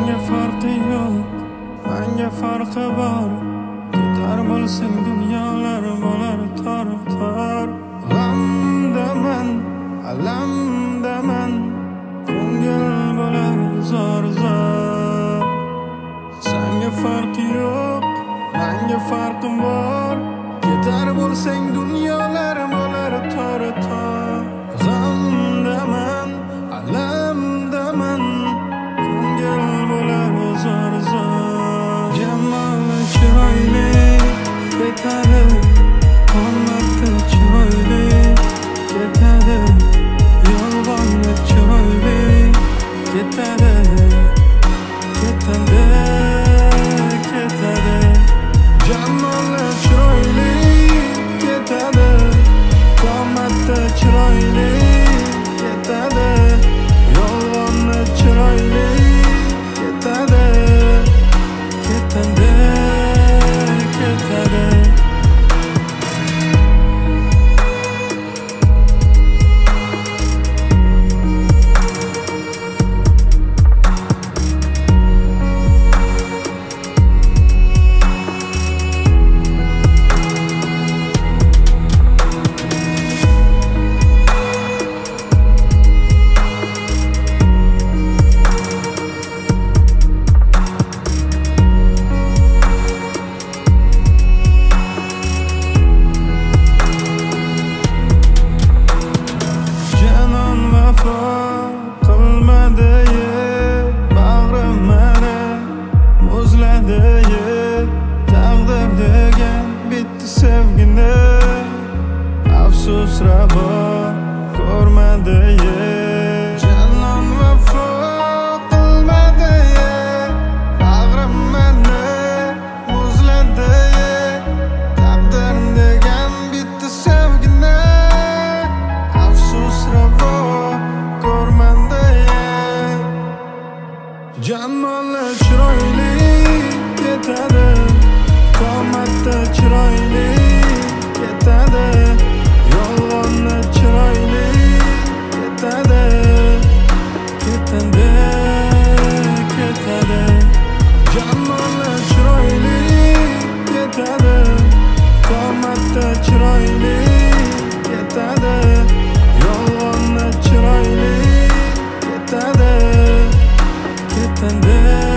Senga farqi yo'q, menga farqi bor. Ketar bo'lsang dunyolar bo'lar tor. G'amdaman, alamdaman, ko'ngil bo'lar zor. Senga farqi yo'q, menga farqim bor. Ketar bo'lsang dunyolar bo'lar tor. G'amdaman, alamdaman, ko'ngil bo'lar zor. Jamoli chiroyli ketadi, qomatli chiroyli ketadi, yolg'onni chiroyli ketadi. Jamoli chiroyli ketadi, qomatli chiroyli ketadi, yolg'onni chiroyli ketadi. Taqdir degan bitti sevgini afsus ravo ko'rmadi. Janon vafo qilmadi, bag'rim meni muzladi. Taqdir degan bitti sevgini afsus ravo ko'rmadi. Jamoli chiroyli ketadi, qomatli chiroyli ketadi, yolg'onni chiroyli ketadi. Jamoli chiroyli ketadi, qomatli chiroyli ketadi, yolg'onni chiroyli ketadi.